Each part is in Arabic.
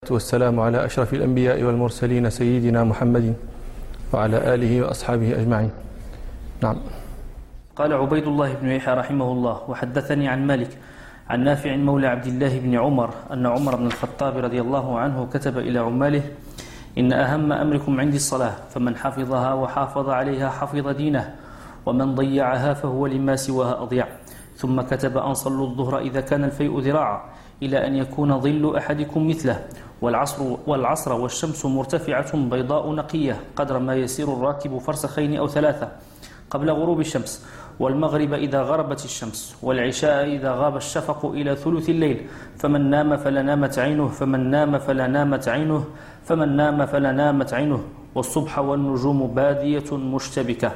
والسلام على أشرف الأنبياء والمرسلين سيدنا محمد وعلى آله وأصحابه أجمعين. نعم. قال عبيد الله بن يحيى رحمه الله: وحدثني عن مالك عن نافع مولى عبد الله بن عمر أن عمر بن الخطاب رضي الله عنه كتب إلى عماله: إن أهم أمركم عندي الصلاة، فمن حفظها وحافظ عليها حفظ دينه، ومن ضيعها فهو لما سواها أضيع. ثم كتب أن صلوا الظهر إذا كان الفيء ذراعا إلى أن يكون ظل أحدكم مثله، والعصر والشمس مرتفعة بيضاء نقية قدر ما يسير الراكب فرسخين أو 3 قبل غروب الشمس، والمغرب إذا غربت الشمس، والعشاء إذا غاب الشفق إلى ثلث الليل، فمن نام فلا نامت عينه، فمن نام فلا نامت عينه، فمن نام فلا نامت عينه، والصبح والنجوم بادية مشتبكة.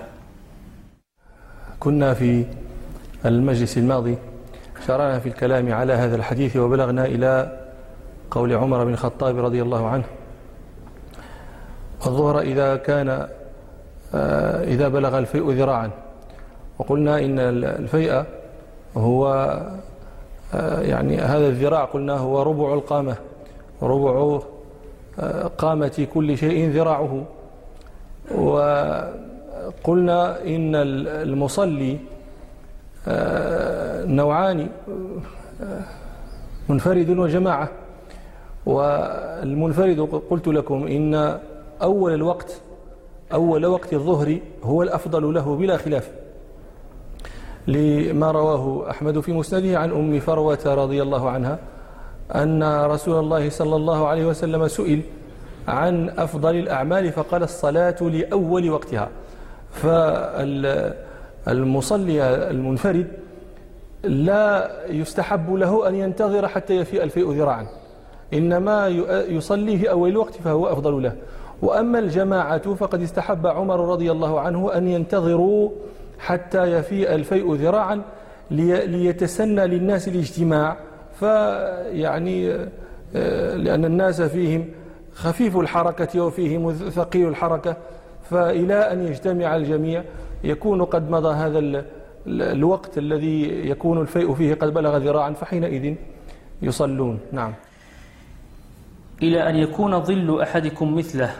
كنا في المجلس الماضي شرعنا في الكلام على هذا الحديث، وبلغنا إلى قول عمر بن الخطاب رضي الله عنه: الظهر إذا بلغ الفيء ذراعا. وقلنا إن الفيء هو يعني هذا الذراع قلنا هو ربع القامة، ربع قامة كل شيء ذراعه. وقلنا إن المصلي نوعان: منفرد وجماعة. والمنفرد قلت لكم إن أول وقت الظهر هو الأفضل له بلا خلاف، لما رواه أحمد في مسنده عن أم فروة رضي الله عنها أن رسول الله صلى الله عليه وسلم سئل عن أفضل الأعمال فقال: الصلاة لأول وقتها. فالمصلي المنفرد لا يستحب له أن ينتظر حتى يفيء الفيء ذراعا، إنما يصلي في أول الوقت فهو أفضل له. وأما الجماعة فقد استحب عمر رضي الله عنه أن ينتظروا حتى يفيء الفيء ذراعا ليتسنى للناس الاجتماع، فيعني لأن الناس فيهم خفيف الحركة وفيهم ثقيل الحركة، فإلى أن يجتمع الجميع يكون قد مضى هذا الوقت الذي يكون الفيء فيه قد بلغ ذراعا، فحينئذ يصلون. نعم. إلى أن يكون ظل أحدكم مثله.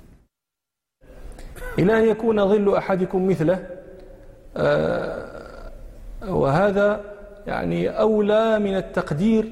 إلى أن يكون ظل أحدكم مثله، وهذا يعني أولى من التقدير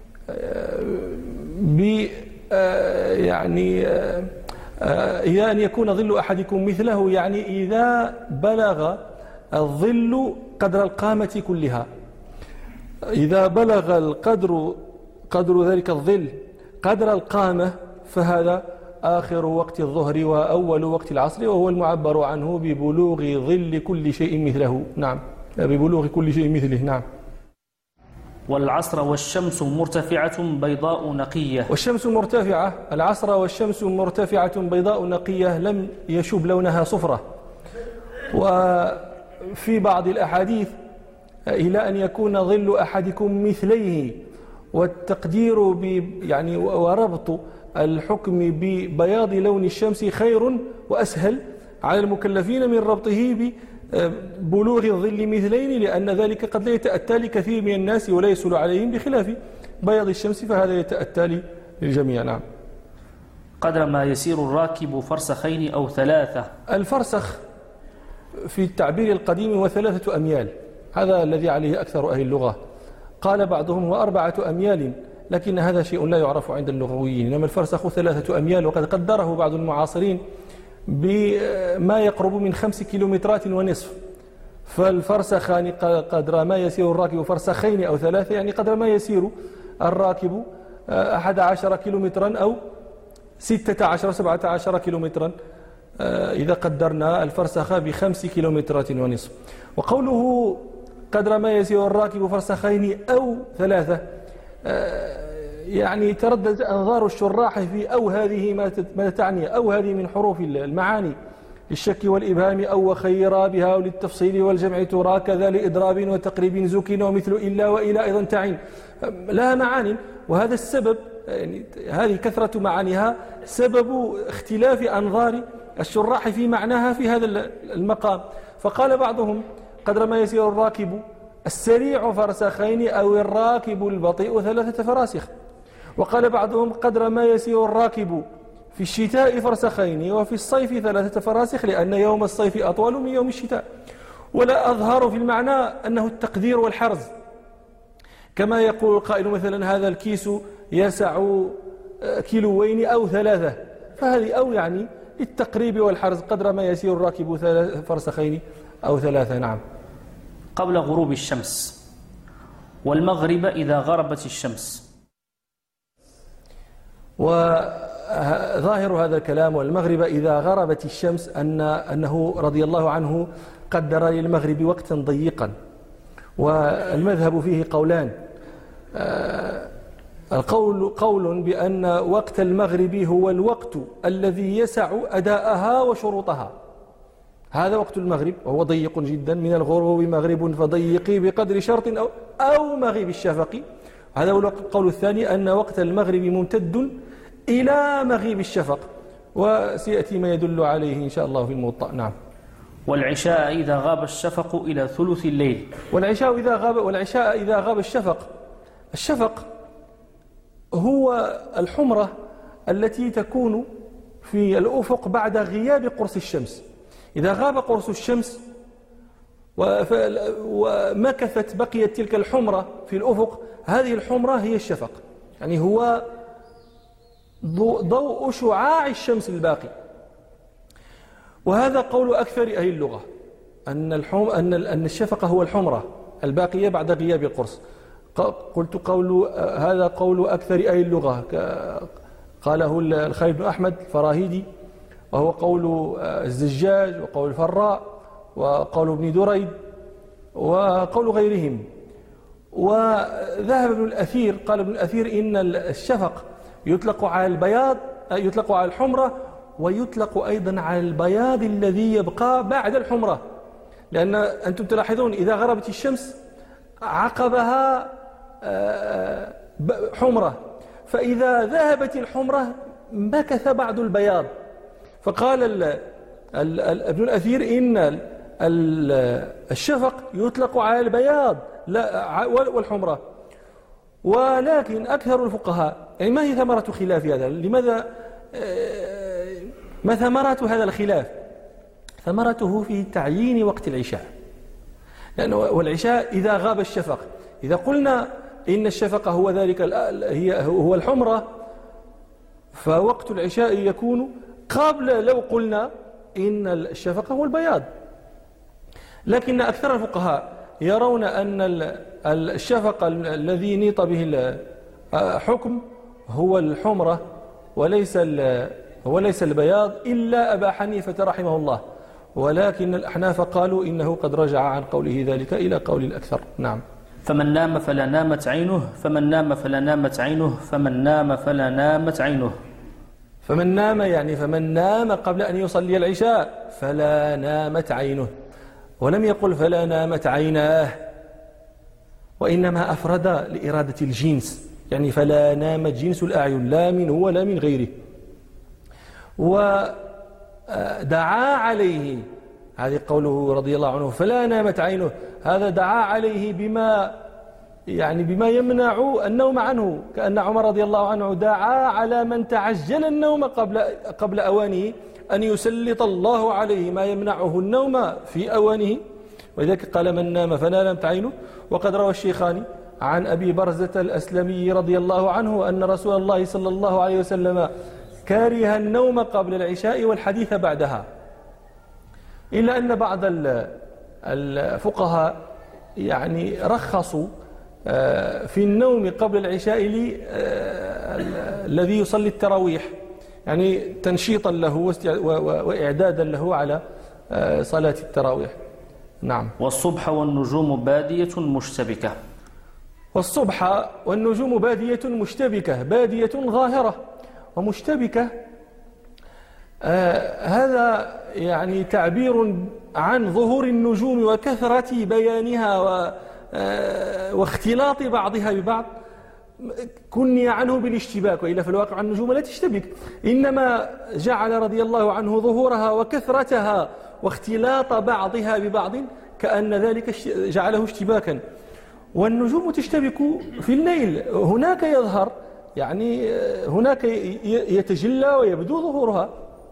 يعني إلى أن يكون ظل أحدكم مثله، يعني إذا بلغ الظل قدر القامة كلها. إذا بلغ قدر ذلك الظل قدر القامة فهذا آخر وقت الظهر وأول وقت العصر، وهو المعبر عنه ببلوغ ظل كل شيء مثله. نعم، ببلوغ كل شيء مثله. نعم. والعصر والشمس مرتفعة بيضاء نقية. والشمس مرتفعة، العصر والشمس مرتفعة بيضاء نقية لم يشب لونها صفرة. وفي بعض الأحاديث إلى أن يكون ظل أحدكم مثليه، والتقدير يعني وربط الحكم ببياض لون الشمس خير وأسهل على المكلفين من ربطه ببلوغ الظل مثلين، لأن ذلك قد لا يتأتى لكثير من الناس ولا يسهل عليهم، بخلاف بياض الشمس فهذا يتأتى للجميع. نعم. قدر ما يسير الراكب فرسخين أو 3. الفرسخ في التعبير القديم هو 3 أميال، هذا الذي عليه أكثر أهل اللغة. قال بعضهم هو 4 أميال، لكن هذا شيء لا يعرف عند اللغويين، إنما الفرسخ 3 أميال، وقد قدره بعض المعاصرين بما يقرب من 5 كيلومترات ونصف. فالفرسخان قدر ما يسير الراكب فرسخين أو 3، يعني قدر ما يسير الراكب 11 كيلومترا أو 16 17 كيلومترا، إذا قدرنا الفرسخ ب5 كيلومترات ونصف. وقوله قدر ما يسير الراكب فرسخين أو 3، يعني تردد أنظار الشراح في أو هذه ما تعني، أو هذه من حروف المعاني للشك والإبهام، أو وخيرا بها وللتفصيل والجمع ترى كذا لإضراب وتقريب زكين ومثل إلا وإلى أيضا تعين، لها معاني. وهذا السبب، يعني هذه كثرة معانيها سبب اختلاف أنظار الشراح في معناها في هذا المقام. فقال بعضهم قدر ما يسير الراكب السريع فرسخين أو الراكب البطيء 3 فراسخ. وقال بعضهم قدر ما يسير الراكب في الشتاء فرسخين وفي الصيف 3 فراسخ لأن يوم الصيف أطول من يوم الشتاء. ولا أظهر في المعنى أنه التقدير والحرز، كما يقول القائل مثلا هذا الكيس يسع 2 كيلو أو 3، فهذه أو يعني للتقريب والحرز قدر ما يسير الراكب 3 فرسخين أو 3. نعم. قبل غروب الشمس. والمغرب إذا غربت الشمس. وظاهر هذا الكلام والمغرب إذا غربت الشمس أنه رضي الله عنه قدر للمغرب وقتا ضيقا، والمذهب فيه قولان. قول بأن وقت المغرب هو الوقت الذي يسع أداءها وشروطها، هذا وقت المغرب وهو ضيق جدا، من الغروب مغرب فضيقي بقدر شرط أو مغيب الشفق. هذا هو القول الثاني، أن وقت المغرب ممتد إلى مغيب الشفق، وسيأتي ما يدل عليه إن شاء الله في الموطأ. نعم. والعشاء إذا غاب الشفق إلى ثلث الليل. والعشاء إذا غاب الشفق هو الحمرة التي تكون في الأفق بعد غياب قرص الشمس. إذا غاب قرص الشمس ومكثت بقيت تلك الحمرة في الأفق، هذه الحمرة هي الشفق، يعني هو ضوء شعاع الشمس الباقي. وهذا قول أكثر أهل اللغة، أن الشفق هو الحمرة الباقية بعد غياب القرص. قلت هذا قول أكثر أهل اللغة، قاله الخليل بن أحمد الفراهيدي، وهو قول الزجاج وقول الفراء وقول ابن دريد وقول غيرهم. وذهب ابن الأثير، قال ابن الأثير إن الشفق يطلق على البياض، يطلق على الحمرة، ويطلق أيضا على البياض الذي يبقى بعد الحمرة، لأن أنتم تلاحظون إذا غربت الشمس عقبها حمرة، فإذا ذهبت الحمرة مكث بعض البياض. فقال ابن الأثير إن الشفق يطلق على البياض والحمرة. ولكن أكثر الفقهاء، يعني ما هي ثمرة خلاف هذا؟ لماذا ما ثمرة هذا الخلاف؟ ثمرته في تعيين وقت العشاء، لأنه والعشاء إذا غاب الشفق، إذا قلنا إن الشفق هو ذلك هو الحمرة، فوقت العشاء يكون قبل لو قلنا إن الشفق هو البياض. لكن أكثر الفقهاء يرون أن الشفق الذي نيط به الحكم هو الحمرة وليس البياض، إلا أبا حنيفة رحمه الله. ولكن الأحناف قالوا إنه قد رجع عن قوله ذلك إلى قول الأكثر. نعم. فمن نام فلا نامت عينه، فمن نام فلا نامت عينه، فمن نام فلا نامت عينه. فمن نام يعني فمن نام قبل أن يصلي العشاء فلا نامت عينه، ولم يقل فلا نامت عيناه، وإنما أفرد لإرادة الجنس، يعني فلا نامت جنس الأعين، لا منه ولا من غيره. ودعا عليه، هذه قوله رضي الله عنه فلا نامت عينه، هذا دعا عليه بما يمنع النوم عنه، كأن عمر رضي الله عنه دعا على من تعجل النوم قبل أوانه أن يسلط الله عليه ما يمنعه النوم في أوانه، ولذلك قال من نام فلا نامت عينه. وقد روى الشيخان عن أبي برزة الأسلمي رضي الله عنه أن رسول الله صلى الله عليه وسلم كاره النوم قبل العشاء والحديث بعدها، إلا أن بعض الفقهاء يعني رخصوا في النوم قبل العشاء الذي يصلي التراويح، يعني تنشيطا له وإعدادا له على صلاة التراويح. نعم. والصبح والنجوم بادية مشتبكة. والصبح والنجوم بادية مشتبكة، بادية ظاهرة ومشتبكة، هذا يعني تعبير عن ظهور النجوم وكثرة بيانها واختلاط بعضها ببعض، كني عنه بالاشتباك، وإلا في الواقع النجوم لا تشتبك، إنما جعل رضي الله عنه ظهورها وكثرتها واختلاط بعضها ببعض كأن ذلك جعله اشتباكا. والنجوم تشتبك في الليل، هناك يظهر يعني هناك يتجلى ويبدو ظهورها.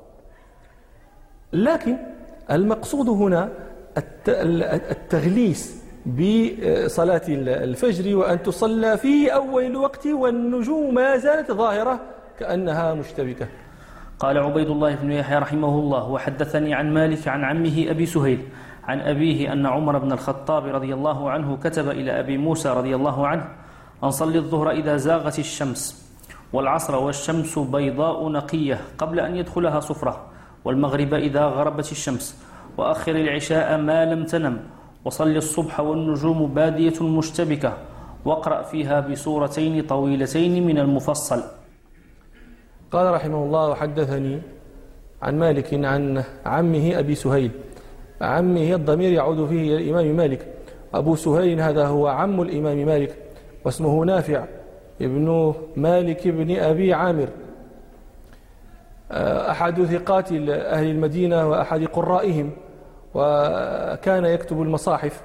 لكن المقصود هنا التغليس بصلاة الفجر وأن تصلى في أول الوقت والنجوم ما زالت ظاهرة كأنها مشتبكة. قال عبيد الله بن يحيى رحمه الله: وحدثني عن مالك عن عمه أبي سهيل عن أبيه أن عمر بن الخطاب رضي الله عنه كتب إلى أبي موسى رضي الله عنه أن صلي الظهر إذا زاغت الشمس، والعصر والشمس بيضاء نقية قبل أن يدخلها صفرة، والمغرب إذا غربت الشمس، وأخر العشاء ما لم تنم، وصل الصبح والنجوم بادية مشتبكة، واقرأ فيها بسورتين طويلتين من المفصل. قال رحمه الله: وحدثني عن مالك عن عمه أبي سهيل. عمه الضمير يعود فيه إلى الإمام مالك. أبو سهيل هذا هو عم الإمام مالك، واسمه نافع ابن مالك بن أبي عامر، أحد ثقات أهل المدينة وأحد قرائهم، وكان يكتب المصاحف.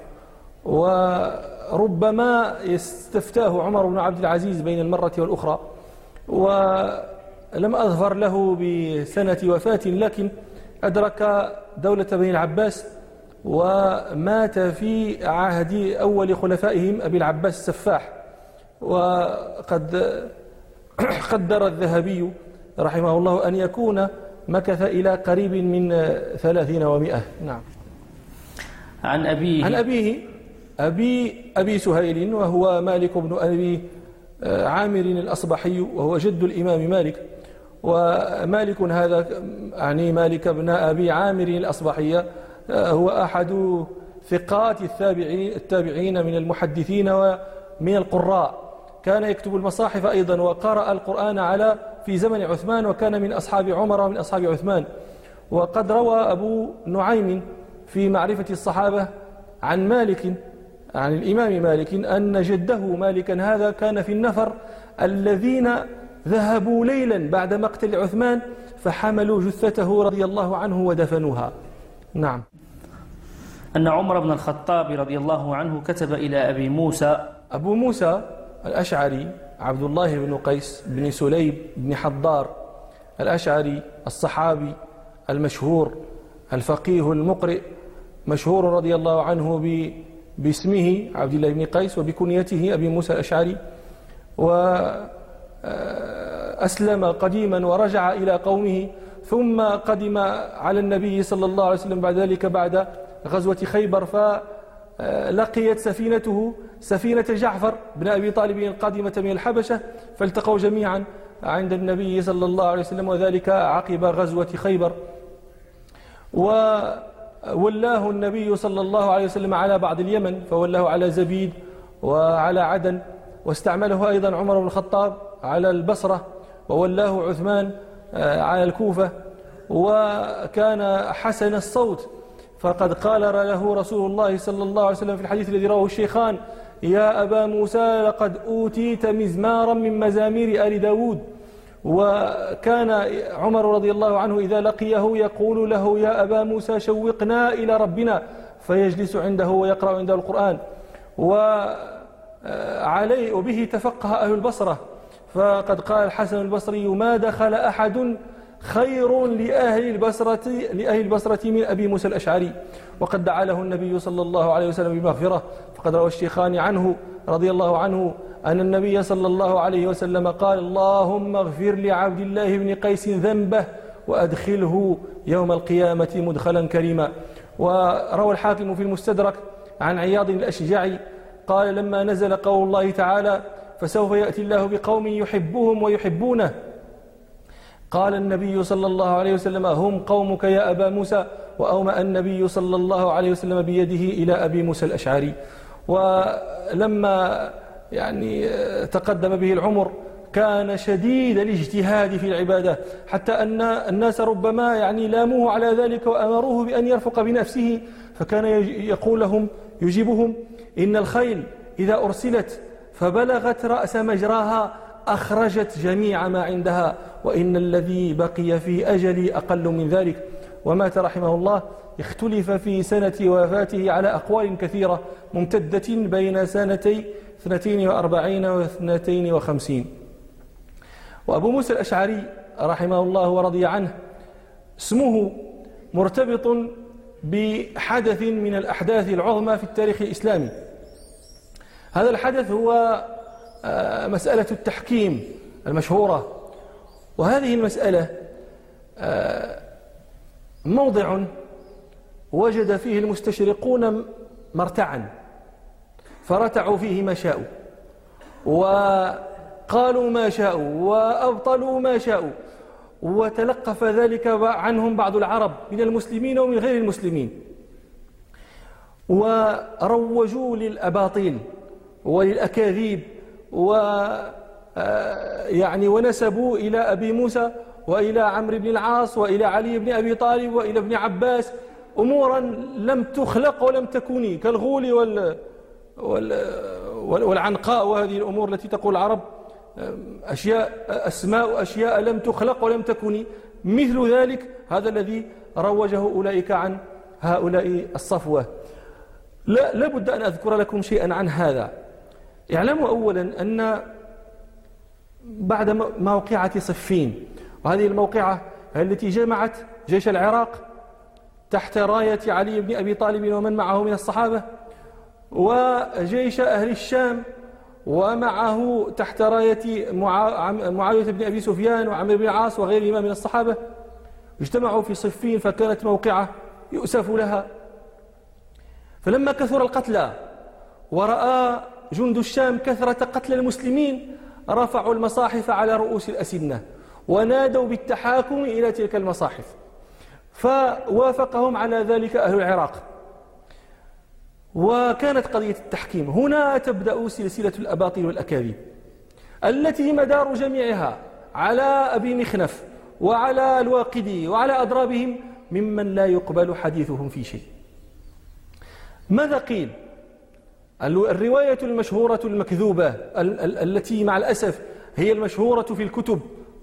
وربما يستفتاه عمر بن عبد العزيز بين المرة والأخرى، ولم أظفر له بسنة وفاة، لكن أدرك دولة بني العباس ومات في عهد أول خلفائهم أبي العباس السفاح. وقد قدر الذهبي رحمه الله أن يكون مكث إلى قريب من 30 و100. نعم. عن أبيه أبي سهيل، وهو مالك بن أبي عامر الأصبحي، وهو جد الإمام مالك. ومالك هذا يعني مالك بن أبي عامر الأصبحي هو أحد ثقات التابعين من المحدثين ومن القراء. كان يكتب المصاحف أيضا، وقرأ القرآن في زمن عثمان، وكان من أصحاب عمر ومن أصحاب عثمان. وقد روى أبو نعيم في معرفة الصحابة عن مالك، عن الإمام مالك، أن جده مالكا هذا كان في النفر الذين ذهبوا ليلا بعد مقتل عثمان فحملوا جثته رضي الله عنه ودفنوها. نعم. أن عمر بن الخطاب رضي الله عنه كتب إلى أبي موسى. أبو موسى الأشعري عبد الله بن قيس بن سليم بن حضار الأشعري الصحابي المشهور الفقيه المقرئ، مشهور رضي الله عنه باسمه عبد الله بن قيس وبكنيته أبي موسى الأشعري. وأسلم قديما ورجع إلى قومه، ثم قدم على النبي صلى الله عليه وسلم بعد ذلك بعد غزوة خيبر، فلقيت سفينته سفينة جعفر بن أبي طالب القادمة من الحبشة، فالتقوا جميعا عند النبي صلى الله عليه وسلم، وذلك عقب غزوة خيبر. وولاه النبي صلى الله عليه وسلم على بعض اليمن، فولاه على زبيد وعلى عدن، واستعمله أيضا عمر بن الخطاب على البصرة، وولاه عثمان على الكوفة. وكان حسن الصوت، فقد قال له رسول الله صلى الله عليه وسلم في الحديث الذي رواه الشيخان: يا أبا موسى لقد أوتيت مزمارا من مزامير آل داود. وكان عمر رضي الله عنه إذا لقيه يقول له: يا أبا موسى شوقنا إلى ربنا، فيجلس عنده ويقرأ عنده القرآن. وبه تفقه أهل البصرة، فقد قال الحسن البصري: ما دخل أحد خير لأهل البصرة من أبي موسى الأشعري. وقد دعا له النبي صلى الله عليه وسلم بمغفرة، فقد روى الشيخان عنه رضي الله عنه أن النبي صلى الله عليه وسلم قال: اللهم اغفر لعبد الله بن قيس ذنبه وأدخله يوم القيامة مدخلا كريما. وروى الحاكم في المستدرك عن عياض الأشجعي قال: لما نزل قول الله تعالى: فسوف يأتي الله بقوم يحبهم ويحبونه، قال النبي صلى الله عليه وسلم: هم قومك يا أبا موسى. وأومأ النبي صلى الله عليه وسلم بيده إلى أبي موسى الأشعري. ولما تقدم به العمر كان شديد الاجتهاد في العبادة، حتى أن الناس ربما لاموه على ذلك وأمروه بأن يرفق بنفسه، فكان يقول لهم يجيبهم: إن الخيل إذا أرسلت فبلغت رأس مجراها أخرجت جميع ما عندها، وإن الذي بقي في أجلي أقل من ذلك. ومات رحمه الله. اختلف في سنة وفاته على أقوال كثيرة ممتدة بين سنتي 42 و 52. وأبو موسى الأشعري رحمه الله ورضي عنه اسمه مرتبط بحدث من الأحداث العظمى في التاريخ الإسلامي. هذا الحدث هو مسألة التحكيم المشهورة، وهذه المسألة موضع وجد فيه المستشرقون مرتعا فرتعوا فيه ما شاءوا وقالوا ما شاءوا وأبطلوا ما شاءوا، وتلقف ذلك عنهم بعض العرب من المسلمين ومن غير المسلمين، وروجوا للأباطيل وللأكاذيب يعني ونسبوا إلى أبي موسى وإلى عمرو بن العاص وإلى علي بن أبي طالب وإلى ابن عباس أمورا لم تخلق ولم تكن كالغول والعنقاء، وهذه الأمور التي تقول العرب أسماء أشياء لم تخلق ولم تكن مثل ذلك. هذا الذي روجه أولئك عن هؤلاء الصفوة. لا بد أن أذكر لكم شيئا عن هذا. اعلموا أولا أن بعد موقعة صفين، وهذه الموقعة التي جمعت جيش العراق تحت راية علي بن أبي طالب ومن معه من الصحابة، وجيش أهل الشام ومعه تحت راية معاوية بن أبي سفيان وعمرو بن العاص وغيرهما من الصحابة، اجتمعوا في صفين، فكانت موقعة يؤسف لها. فلما كثر القتلى ورأى جند الشام كثرة قتل المسلمين رفعوا المصاحف على رؤوس الأسنة ونادوا بالتحاكم إلى تلك المصاحف، فوافقهم على ذلك أهل العراق، وكانت قضية التحكيم. هنا تبدأ سلسلة الأباطيل والأكاذيب التي مدار جميعها على أبي مخنف وعلى الواقدي وعلى أضرابهم ممن لا يقبل حديثهم في شيء. ماذا قيل؟ الرواية المشهورة المكذوبة التي مع الأسف هي المشهورة في الكتب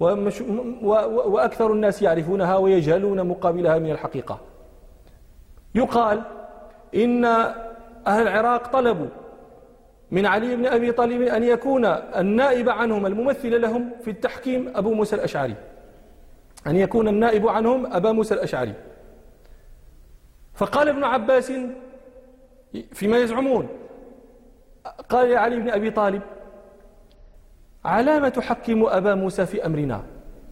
وأكثر الناس يعرفونها ويجهلون مقابلها من الحقيقة. يقال إن أهل العراق طلبوا من علي بن أبي طالب أن يكون النائب عنهم الممثل لهم في التحكيم أبو موسى الأشعري، أن يكون النائب عنهم أبا موسى الأشعري. فقال ابن عباس فيما يزعمون، قال يا علي بن أبي طالب: على ما تحكم أبا موسى في أمرنا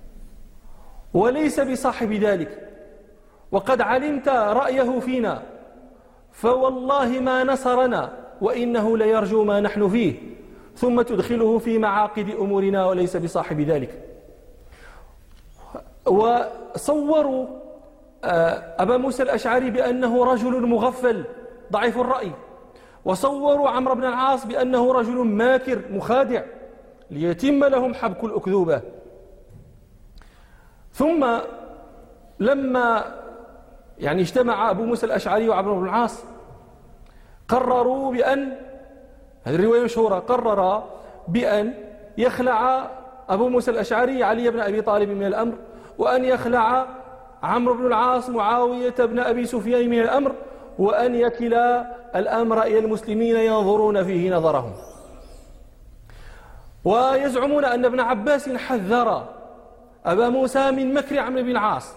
وليس بصاحب ذلك، وقد علمت رأيه فينا، فوالله ما نصرنا وإنه ليرجو ما نحن فيه، ثم تدخله في معاقد أمورنا وليس بصاحب ذلك. وصوروا أبا موسى الأشعري بأنه رجل مغفل ضعيف الرأي، وصوروا عمرو بن العاص بأنه رجل ماكر مخادع ليتم لهم حبك الأكذوبة. ثم لما اجتمع أبو موسى الأشعري وعمرو بن العاص قرروا بأن، هذه الرواية مشهورة، قرر بأن يخلع أبو موسى الأشعري علي بن أبي طالب من الأمر، وأن يخلع عمرو بن العاص معاوية بن أبي سفيان من الأمر، وأن يكلا الأمر إلى المسلمين ينظرون فيه نظرهم. ويزعمون أن ابن عباس حذر أبا موسى من مكر عمرو بن العاص،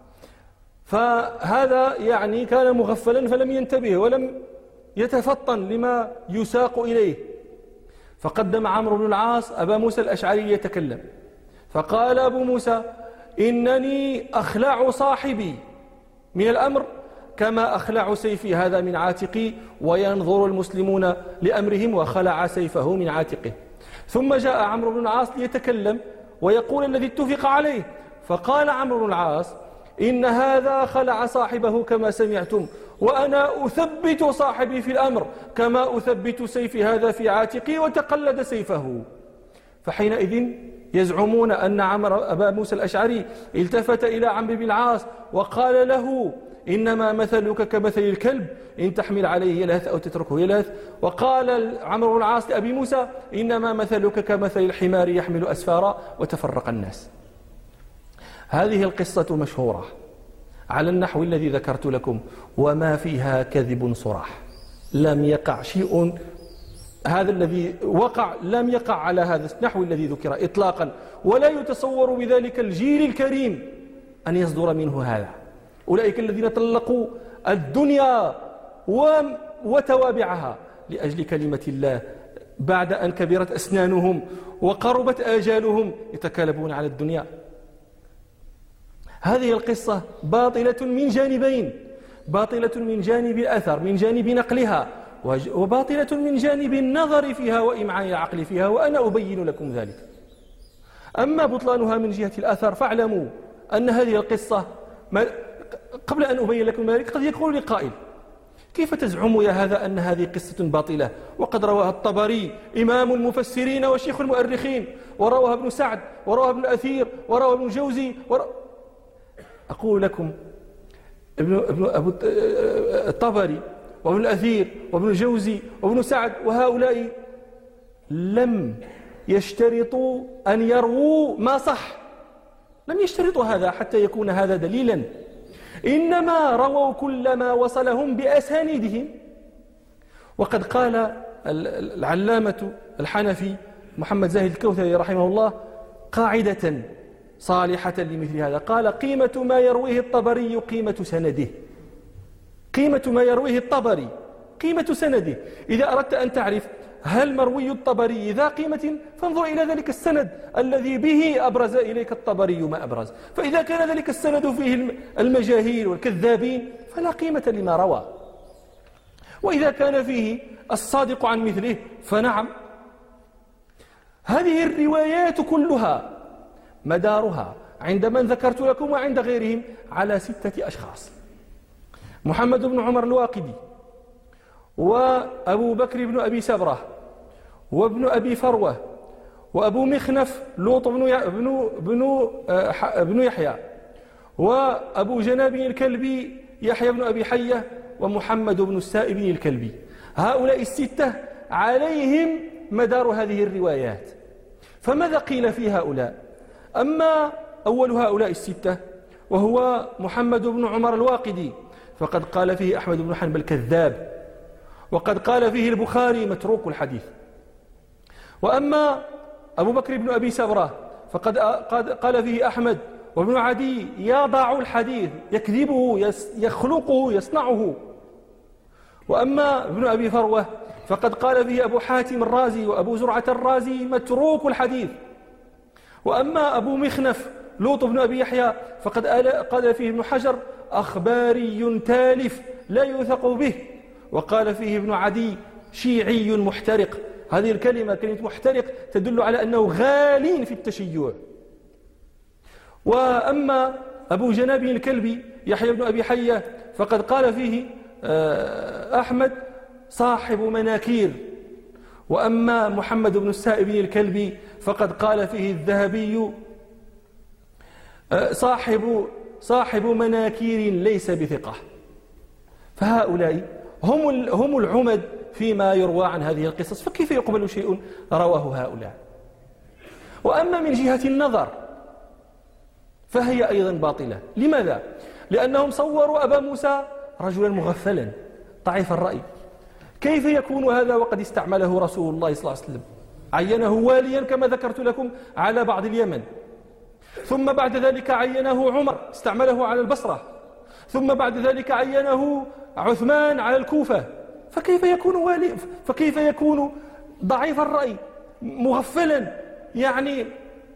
فهذا كان مغفلا فلم ينتبه ولم يتفطن لما يساق إليه. فقدم عمرو بن العاص أبا موسى الأشعري يتكلم، فقال أبو موسى: إنني أخلع صاحبي من الأمر كما أخلع سيفي هذا من عاتقي، وينظر المسلمون لأمرهم، وخلع سيفه من عاتقه. ثم جاء عمرو بن العاص ليتكلم ويقول الذي اتفق عليه، فقال عمرو بن العاص: إن هذا خلع صاحبه كما سمعتم، وأنا أثبت صاحبي في الأمر كما أثبت سيفي هذا في عاتقي، وتقلد سيفه. فحينئذ يزعمون أن أبا موسى الأشعري التفت إلى عمرو بن العاص وقال له: إنما مثلك كمثل الكلب إن تحمل عليه يلهث أو تتركه يلهث. وقال عمرو بن العاص لأبي موسى: إنما مثلك كمثل الحمار يحمل أسفارا وتفرق الناس. هذه القصة مشهورة على النحو الذي ذكرت لكم، وما فيها كذب صراح، لم يقع شيء هذا الذي وقع لم يقع على هذا النحو الذي ذكر إطلاقا، ولا يتصور بذلك الجيل الكريم أن يصدر منه هذا. أولئك الذين طلقوا الدنيا وتوابعها لأجل كلمة الله بعد أن كبرت أسنانهم وقربت آجالهم يتكالبون على الدنيا. هذه القصة باطلة من جانبين، باطلة من جانب الأثر، من جانب نقلها، وباطلة من جانب النظر فيها وإمعان العقل فيها، وأنا أبين لكم ذلك. أما بطلانها من جهة الأثر فاعلموا أن هذه القصة قبل أن أبين لكم ذلك قد يقول لي قائل: كيف تزعم يا هذا أن هذه قصة باطلة وقد رواها الطبري إمام المفسرين وشيخ المؤرخين، ورواها ابن سعد، ورواها ابن الأثير، ورواها ابن الجوزي أقول لكم أبو الطبري وابن الأثير وابن الجوزي وابن سعد وهؤلاء لم يشترطوا أن يرووا ما صح، لم يشترطوا هذا حتى يكون هذا دليلا، إنما رووا كل ما وصلهم بأسانيدهم. وقد قال العلامة الحنفي محمد زاهد الكوثري رحمه الله قاعدة صالحة لمثل هذا، قال: قيمة ما يرويه الطبري قيمة سنده. قيمة ما يرويه الطبري قيمة سنده. إذا أردت أن تعرف هل مروي الطبري ذا قيمة فانظر إلى ذلك السند الذي به أبرز إليك الطبري ما أبرز، فإذا كان ذلك السند فيه المجاهيل والكذابين فلا قيمة لما روى، وإذا كان فيه الصادق عن مثله فنعم. هذه الروايات كلها مدارها عند من ذكرت لكم وعند غيرهم على 6 أشخاص: محمد بن عمر الواقدي، وأبو بكر بن أبي سبرة، وابن أبي فروة، وأبو مخنف لوط بن يحيى، وأبو جناب الكلبي يحيى بن أبي حية، ومحمد بن السائب الكلبي. هؤلاء 6 عليهم مدار هذه الروايات. فماذا قيل في هؤلاء؟ أما أول هؤلاء 6 وهو محمد بن عمر الواقدي فقد قال فيه أحمد بن حنبل كذاب، وقد قال فيه البخاري متروك الحديث. وأما أبو بكر بن أبي سبرة فقد قال فيه أحمد وابن عدي يضع الحديث، يكذبه، يخلقه، يصنعه. وأما ابن أبي فروة فقد قال فيه أبو حاتم الرازي وأبو زرعة الرازي متروك الحديث. وأما أبو مخنف لوط بن أبي يحيى فقد قال فيه ابن حجر أخباري تالف لا يوثق به. وقال فيه ابن عدي شيعي محترق. هذه الكلمة كلمة محترق تدل على أنه غال في التشيع. وأما أبو جناب الكلبي يحيى بن أبي حية فقد قال فيه أحمد صاحب مناكير. وأما محمد بن السائب الكلبي فقد قال فيه الذهبي صاحب مناكير ليس بثقة. فهؤلاء هم العمد فيما يروى عن هذه القصص، فكيف يقبل شيء رواه هؤلاء؟ وأما من جهة النظر فهي أيضا باطلة. لماذا؟ لأنهم صوروا أبا موسى رجلا مغفلا ضعيف الرأي. كيف يكون هذا وقد استعمله رسول الله صلى الله عليه وسلم؟ عينه واليا كما ذكرت لكم على بعض اليمن، ثم بعد ذلك عينه عمر استعمله على البصرة، ثم بعد ذلك عينه عثمان على الكوفة. فكيف يكون ضعيف الرأي مغفلا يعني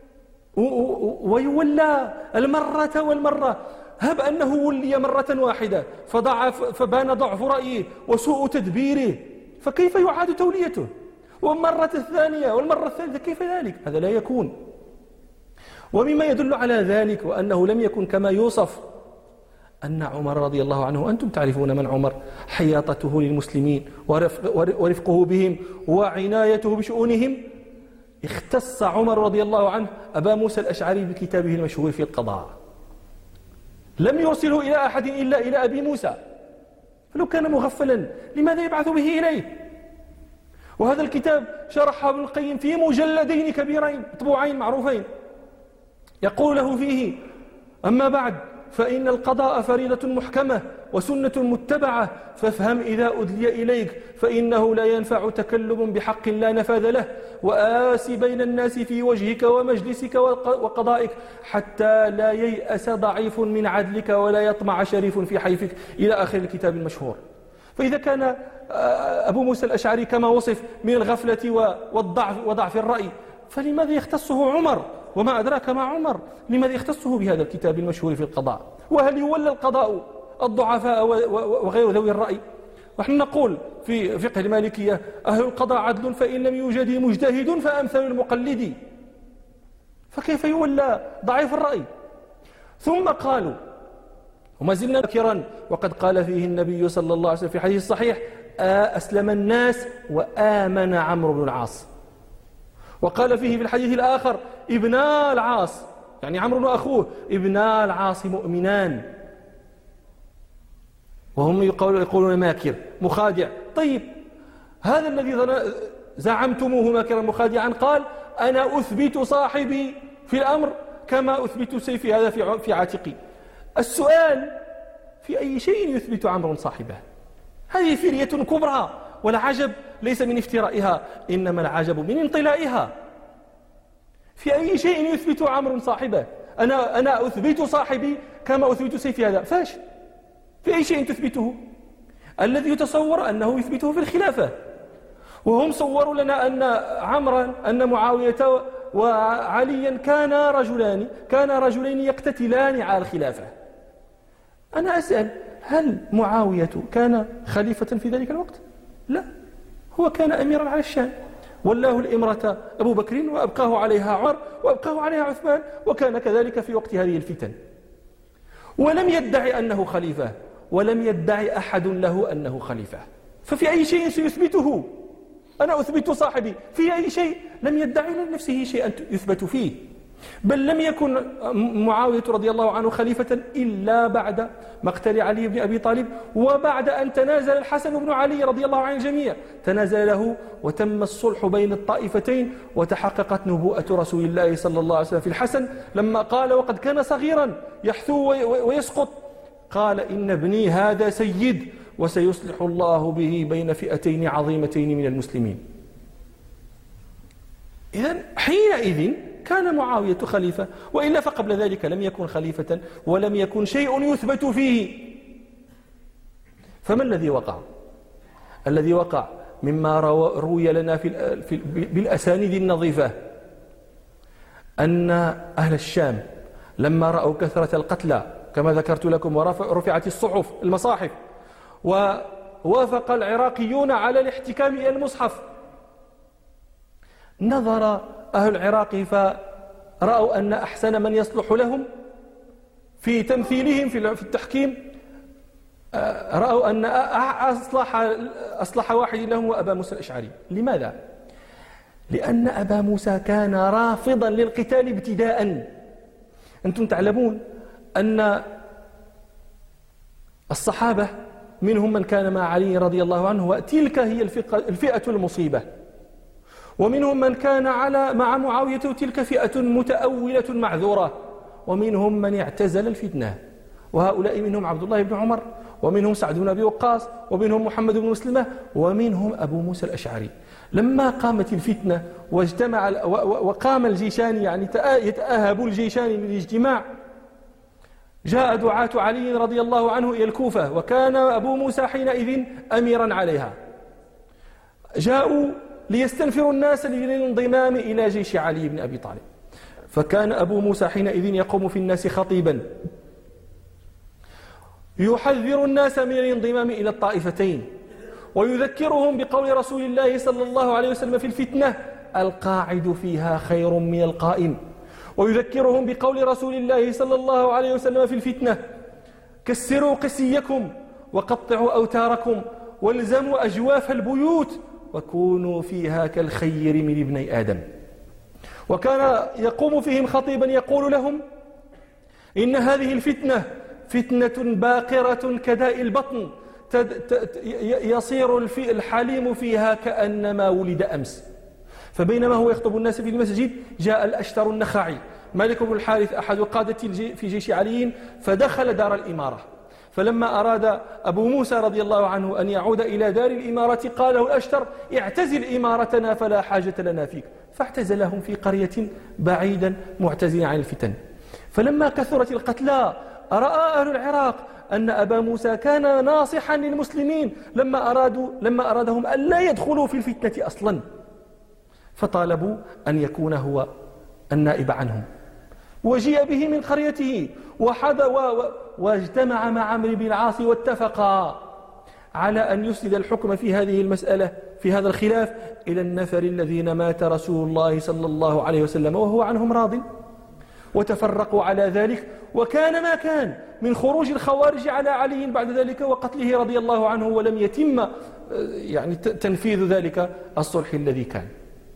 ويولى المرة والمرة؟ هب أنه ولي مرة واحدة فبان ضعف رأيه وسوء تدبيره، فكيف يعاد توليته؟ والمرة الثانية والمرة الثالثة كيف ذلك؟ هذا لا يكون. ومما يدل على ذلك وأنه لم يكن كما يوصف أن عمر رضي الله عنه، أنتم تعرفون من عمر، حياطته للمسلمين ورفقه بهم وعنايته بشؤونهم. اختص عمر رضي الله عنه أبا موسى الأشعري بكتابه المشهور في القضاء، لم يرسله إلى أحد إلا إلى أبي موسى. فلو كان مغفلا لماذا يبعث به إليه؟ وهذا الكتاب شرحه ابن القيم في مجلدين كبيرين مطبوعين معروفين، يقول له فيه: أما بعد فإن القضاء فريضة محكمة وسنة متبعة، فافهم إذا أدلي إليك، فإنه لا ينفع تكلم بحق لا نفاذ له، وآسي بين الناس في وجهك ومجلسك وقضائك، حتى لا ييأس ضعيف من عدلك ولا يطمع شريف في حيفك، إلى آخر الكتاب المشهور. فإذا كان أبو موسى الأشعري كما وصف من الغفلة وضعف الرأي، فلماذا يختصه عمر؟ وما أدراك مع عمر، لماذا يختصه بهذا الكتاب المشهور في القضاء؟ وهل يولى القضاء الضعفاء وغير ذوي الرأي؟ ونحن نقول في فقه المالكية: أهل القضاء عدل، فإن لم يوجد مجتهد فأمثل المقلد. فكيف يولى ضعيف الرأي؟ ثم قالوا، وما زلنا ذكرا، وقد قال فيه النبي صلى الله عليه وسلم في حديث صحيح: أسلم الناس وآمن عمرو بن العاص. وقال فيه في الحديث الآخر: ابنا العاص، يعني عمرو وأخوه، ابنا العاص مؤمنان. وهم يقولون ماكر مخادع. طيب، هذا الذي زعمتموه ماكرا مخادعا قال: أنا أثبت صاحبي في الأمر كما أثبت سيفي هذا في عاتقي. السؤال: في أي شيء يثبت عمرو صاحبه؟ هذه فرية كبرى، والعجب ليس من افترائها، إنما العجب من انطلائها. في أي شيء يثبت عمرو صاحبه؟ أنا أثبت صاحبي كما أثبت سيفي هذا. فاش؟ في أي شيء تثبته؟ الذي يتصور أنه يثبته في الخلافة، وهم صوروا لنا أن معاوية وعليا كان رجلين يقتتلان على الخلافة. أنا أسأل: هل معاوية كان خليفة في ذلك الوقت؟ لا، هو كان أميرا على الشام، ولاه الإمرة أبو بكر، وأبقاه عليها عمر، وأبقاه عليها عثمان، وكان كذلك في وقت هذه الفتن، ولم يدعي أنه خليفة، ولم يدعي أحد له أنه خليفة. ففي أي شيء سيثبته؟ أنا أثبت صاحبي في أي شيء؟ لم يدعي لنفسه شيئا يثبت فيه. بل لم يكن معاوية رضي الله عنه خليفة إلا بعد مقتل علي بن أبي طالب، وبعد أن تنازل الحسن بن علي رضي الله عن الجميع، تنازل له، وتم الصلح بين الطائفتين، وتحققت نبوءة رسول الله صلى الله عليه وسلم في الحسن لما قال، وقد كان صغيرا يحثو ويسقط، قال: إن ابني هذا سيد، وسيصلح الله به بين فئتين عظيمتين من المسلمين. إذن حينئذ كان معاوية خليفة، وإلا فقبل ذلك لم يكن خليفة، ولم يكن شيء يثبت فيه. فما الذي وقع؟ الذي وقع مما روي لنا بالأسانيد النظيفة أن أهل الشام لما رأوا كثرة القتلى كما ذكرت لكم، ورفعت المصاحف، ووافق العراقيون على الاحتكام إلى المصحف، نظر أهل العراق فرأوا أن أحسن من يصلح لهم في تمثيلهم في التحكيم، رأوا أن أصلح واحد لهم هو أبا موسى الأشعري. لماذا؟ لأن أبا موسى كان رافضا للقتال ابتداء. أنتم تعلمون أن الصحابة منهم من كان مع علي رضي الله عنه، وتلك هي الفئة المصيبة، ومنهم من كان مع معاوية، وتلك فئة متأولة معذورة، ومنهم من اعتزل الفتنة، وهؤلاء منهم عبد الله بن عمر، ومنهم سعد بن أبي وقاص، ومنهم محمد بن مسلمة، ومنهم أبو موسى الأشعري. لما قامت الفتنة وقام الجيشان، يعني يتأهب الجيشان للاجتماع، جاء دعاة علي رضي الله عنه إلى الكوفة، وكان أبو موسى حينئذ أميرا عليها. جاءوا ليستنفروا الناس للانضمام إلى جيش علي بن أبي طالب، فكان أبو موسى حينئذ يقوم في الناس خطيبا يحذر الناس من الانضمام إلى الطائفتين، ويذكرهم بقول رسول الله صلى الله عليه وسلم في الفتنة: القاعد فيها خير من القائم. ويذكرهم بقول رسول الله صلى الله عليه وسلم في الفتنة: كسروا قسيكم وقطعوا أوتاركم والزموا أجواف البيوت وكونوا فيها كالخير من ابني آدم. وكان يقوم فيهم خطيبا يقول لهم: إن هذه الفتنة فتنة باقرة كداء البطن، يصير الحليم فيها كأنما ولد أمس. فبينما هو يخطب الناس في المسجد، جاء الأشتر النخعي مالك بن الحارث أحد قادة في جيش علي، فدخل دار الإمارة. فلما أراد أبو موسى رضي الله عنه أن يعود إلى دار الإمارة قال له الأشتر: اعتزل إمارتنا فلا حاجة لنا فيك. فاعتزلهم في قرية بعيدا معتزلا عن الفتن. فلما كثرت القتلى رأى أهل العراق أن أبا موسى كان ناصحا للمسلمين لما أرادهم أن لا يدخلوا في الفتنة أصلا، فطالبوا أن يكون هو النائب عنهم. وجيء به من قريته واجتمع مع عمرو بن العاص واتفقا على أن يسند الحكم في هذه المسألة في هذا الخلاف إلى النفر الذين مات رسول الله صلى الله عليه وسلم وهو عنهم راض. وتفرقوا على ذلك، وكان ما كان من خروج الخوارج على علي بعد ذلك وقتله رضي الله عنه، ولم يتم يعني تنفيذ ذلك الصلح الذي كان.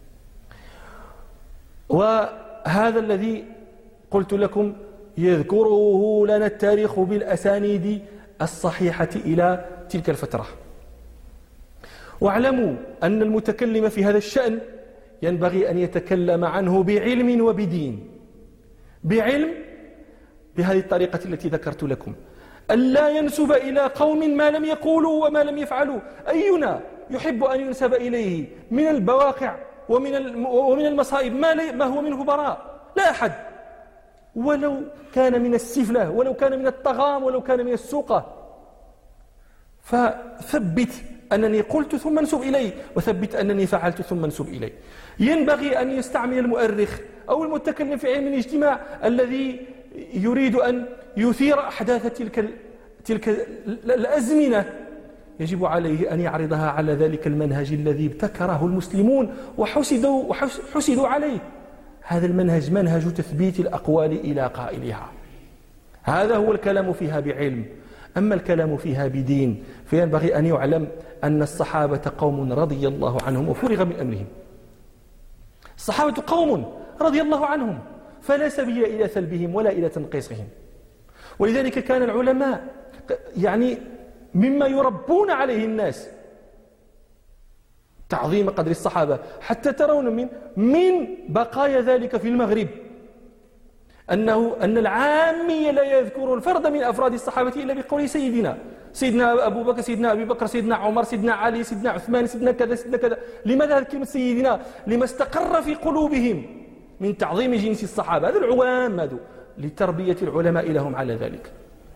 وهذا الذي قلت لكم يذكره لنا التاريخ بالأسانيد الصحيحة إلى تلك الفترة. واعلموا أن المتكلم في هذا الشأن ينبغي أن يتكلم عنه بعلم وبدين. بعلم بهذه الطريقة التي ذكرت لكم، ألا ينسب إلى قوم ما لم يقولوا وما لم يفعلوا. أينا يحب أن ينسب إليه من البواقع ومن المصائب ما هو منه براء؟ لا أحد، ولو كان من السفلة، ولو كان من الطغام، ولو كان من السوقة. فثبت أنني قلت ثم انسب إلي، وثبت أنني فعلت ثم انسب إلي. ينبغي أن يستعمل المؤرخ أو المتكلم في علم الاجتماع الذي يريد أن يثير أحداث تلك الأزمنة، يجب عليه أن يعرضها على ذلك المنهج الذي ابتكره المسلمون وحسدوا عليه. هذا المنهج منهج تثبيت الأقوال إلى قائلها. هذا هو الكلام فيها بعلم. أما الكلام فيها بدين فينبغي أن يعلم أن الصحابة قوم رضي الله عنهم وفرغ من أمرهم. الصحابة قوم رضي الله عنهم، فلا سبيل إلى سلبهم ولا إلى تنقيصهم. ولذلك كان العلماء يعني مما يربون عليه الناس تعظيم قدر الصحابة، حتى ترون من بقايا ذلك في المغرب أن العامي لا يذكر الفرد من أفراد الصحابة إلا بقول سيدنا أبو بكر، سيدنا أبي بكر، سيدنا عمر، سيدنا علي، سيدنا عثمان، سيدنا كذا، سيدنا كذا. لماذا هذه كلمة سيدنا؟ لما استقر في قلوبهم من تعظيم جنس الصحابة. هذا العوام هذا لتربية العلماء لهم على ذلك.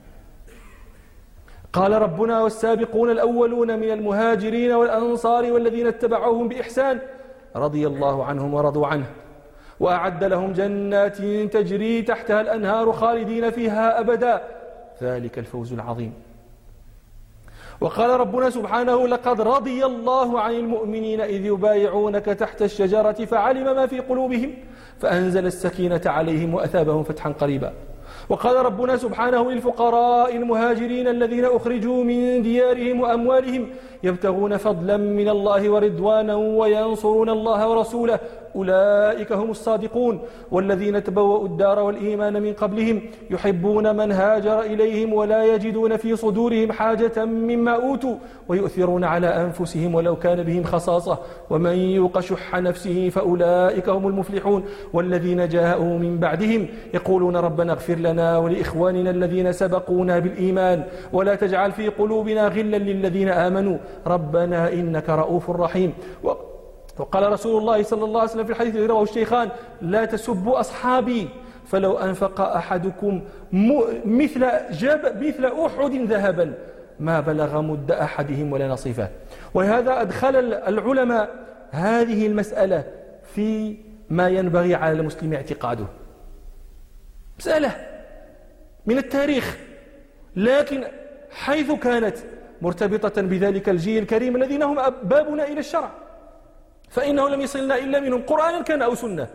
قال ربنا: والسابقون الأولون من المهاجرين والأنصار والذين اتبعوهم بإحسان رضي الله عنهم ورضوا عنه وأعد لهم جنات تجري تحتها الأنهار خالدين فيها أبدا ذلك الفوز العظيم. وقال ربنا سبحانه: لقد رضي الله عن المؤمنين إذ يبايعونك تحت الشجرة فعلم ما في قلوبهم فأنزل السكينة عليهم وأثابهم فتحا قريبا. وقال ربنا سبحانه: للفقراء المهاجرين الذين أخرجوا من ديارهم وأموالهم يبتغون فضلا من الله ورضوانا وينصرون الله ورسوله أولئك هم الصادقون والذين تبوأوا الدار والإيمان من قبلهم يحبون من هاجر إليهم ولا يجدون في صدورهم حاجة مما أوتوا ويؤثرون على أنفسهم ولو كان بهم خصاصة ومن يوق شح نفسه فأولئك هم المفلحون والذين جاءوا من بعدهم يقولون ربنا اغفر لنا ولإخواننا الذين سبقونا بالإيمان ولا تجعل في قلوبنا غلا للذين آمنوا ربنا إنك رؤوف رحيم. وقال رسول الله صلى الله عليه وسلم في الحديث الذي رواه الشيخان: لا تسبوا أصحابي فلو أنفق أحدكم مثل أحد ذهبا ما بلغ مد أحدهم ولا نصيفه. وهذا أدخل العلماء هذه المسألة في ما ينبغي على المسلم اعتقاده، مسألة من التاريخ، لكن حيث كانت مرتبطة بذلك الجيل الكريم الذين هم بابنا إلى الشرع، فإنه لم يصلنا إلا منهم قرآن كان أو سنة.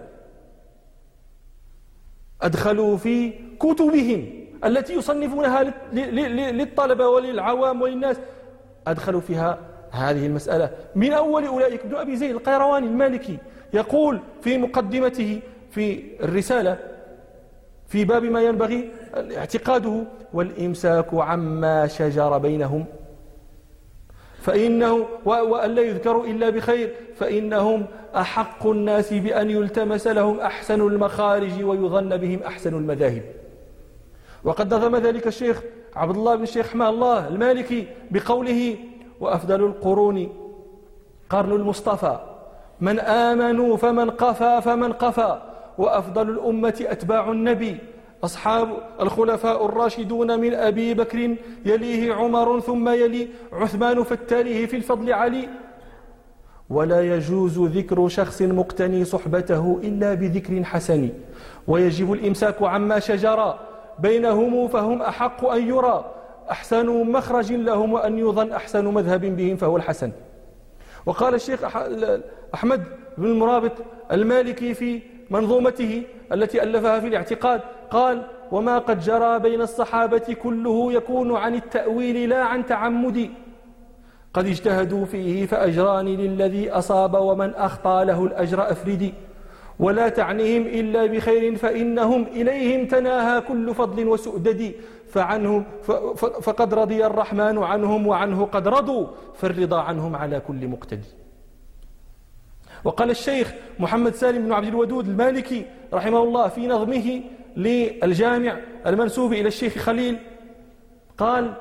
أدخلوا في كتبهم التي يصنفونها للطلبة وللعوام وللناس، أدخلوا فيها هذه المسألة. من أول أولئك ابن أبي زيد القيرواني المالكي يقول في مقدمته في الرسالة في باب ما ينبغي اعتقاده: والإمساك عما شجر بينهم فإنه وأن لا يذكروا إلا بخير، فإنهم أحق الناس بأن يلتمس لهم أحسن المخارج ويظن بهم أحسن المذاهب. وقد نظم ذلك الشيخ عبد الله بن الشيخ حماه الله المالكي بقوله: وأفضل القرون قرن المصطفى، من آمنوا فمن قفى فمن قفى، وأفضل الأمة أتباع النبي، أصحاب الخلفاء الراشدون من أبي بكر يليه عمر ثم يلي عثمان فالتاليه في الفضل علي. ولا يجوز ذكر شخص مقتني صحبته إلا بذكر حسن، ويجب الإمساك عما شجر بينهم فهم أحق أن يرى أحسن مخرج لهم، وأن يظن أحسن مذهب بهم فهو الحسن. وقال الشيخ أحمد بن المرابط المالكي في منظومته التي ألفها في الاعتقاد قال: وما قد جرى بين الصحابة كله يكون عن التأويل لا عن تعمد، قد اجتهدوا فيه فأجران للذي أصاب، ومن أخطأ له الأجر أفردي، ولا تعنيهم إلا بخير فإنهم إليهم تناهى كل فضل وسؤدد، فقد رضي الرحمن عنهم وعنه قد رضوا، فالرضا عنهم على كل مقتدي. وقال الشيخ محمد سالم بن عبد الودود المالكي رحمه الله في نظمه للجامع المنسوب إلى الشيخ خليل قال: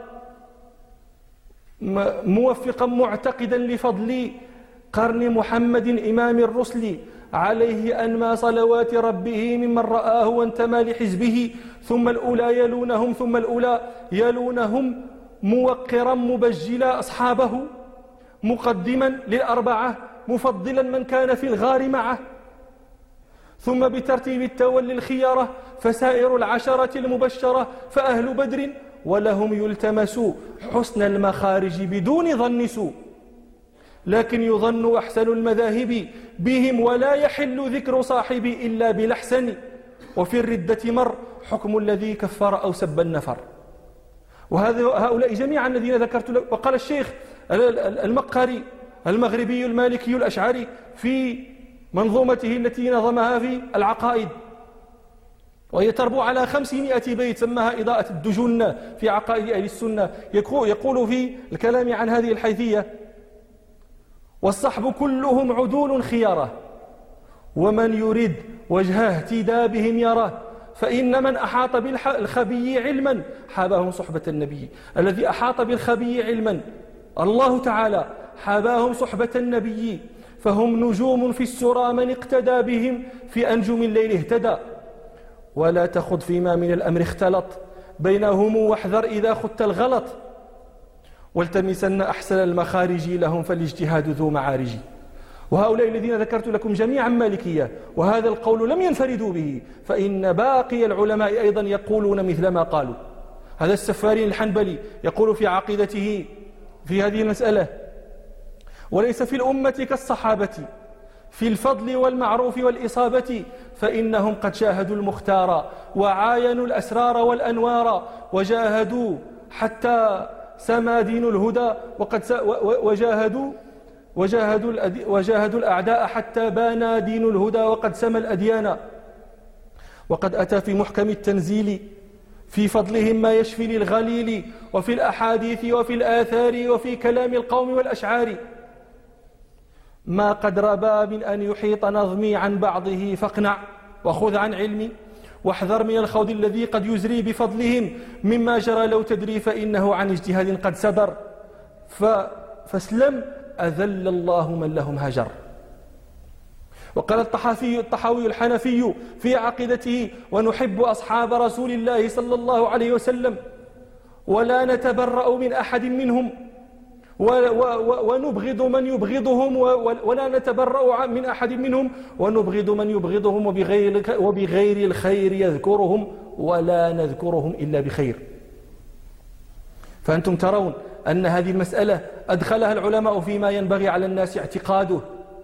موفقا معتقدا لفضل قرن محمد إمام الرسل، عليه أنمى صلوات ربه ممن رآه وانتمى لحزبه، ثم الأولى يلونهم ثم الأولى يلونهم، موقرا مبجلا أصحابه، مقدما للأربعة مفضلا من كان في الغار معه، ثم بترتيب التولي الخيارة، فسائر العشرة المبشرة فأهل بدر ولهم يلتمس حسن المخارج بدون ظن سوء، لكن يظن أحسن المذاهب بهم، ولا يحل ذكر صاحبي إلا بلحسن، وفي الردة مر حكم الذي كفر أو سب النفر. وهؤلاء جميعا الذين ذكرت لك. وقال الشيخ المقري المغربي المالكي الأشعري في منظومته التي نظمها في العقائد، وهي تربو على 500 بيت، سماها إضاءة الدجن في عقائد أهل السنة، يقول في الكلام عن هذه الحيثية: والصحب كلهم عدول خيارة، ومن يريد وجه اهتداء بهم يراه، فإن من أحاط بالخبي علما حاباهم صحبة النبي. الذي أحاط بالخبي علما الله تعالى حاباهم صحبة النبي، فهم نجوم في السرى، من اقتدى بهم في أنجم الليل اهتدى. ولا تخض فيما من الأمر اختلط بينهم، واحذر إذا خدت الغلط، والتمسن أحسن المخارج لهم، فالاجتهاد ذو معارج. وهؤلاء الذين ذكرت لكم جميعا مالكية، وهذا القول لم ينفردوا به، فإن باقي العلماء أيضا يقولون مثل ما قالوا. هذا السفارين الحنبلي يقول في عقيدته في هذه المسألة: وليس في الأمة كالصحابة في الفضل والمعروف والإصابة، فإنهم قد شاهدوا المختار وعاينوا الأسرار والأنوار، وجاهدوا حتى سما دين الهدى، وجاهدوا الأعداء حتى بان دين الهدى، وقد سما الأديان. وقد أتى في محكم التنزيل في فضلهم ما يشفي للغليل، وفي الأحاديث وفي الآثار وفي كلام القوم والأشعار، ما قد ربى من أن يحيط نظمي عن بعضه، فاقنع وخذ عن علمي، واحذر من الخوض الذي قد يزري بفضلهم مما جرى، لو تدري فإنه عن اجتهاد قد صدر، فاسلم أذل الله من لهم هجر. وقال الطحاوي الحنفي في عقيدته: ونحب أصحاب رسول الله صلى الله عليه وسلم، ولا نتبرأ من أحد منهم، ونبغض من يبغضهم، ولا نتبرأ من أحد منهم، ونبغض من يبغضهم، وبغير الخير يذكرهم، ولا نذكرهم إلا بخير. فأنتم ترون أن هذه المسألة أدخلها العلماء فيما ينبغي على الناس اعتقاده،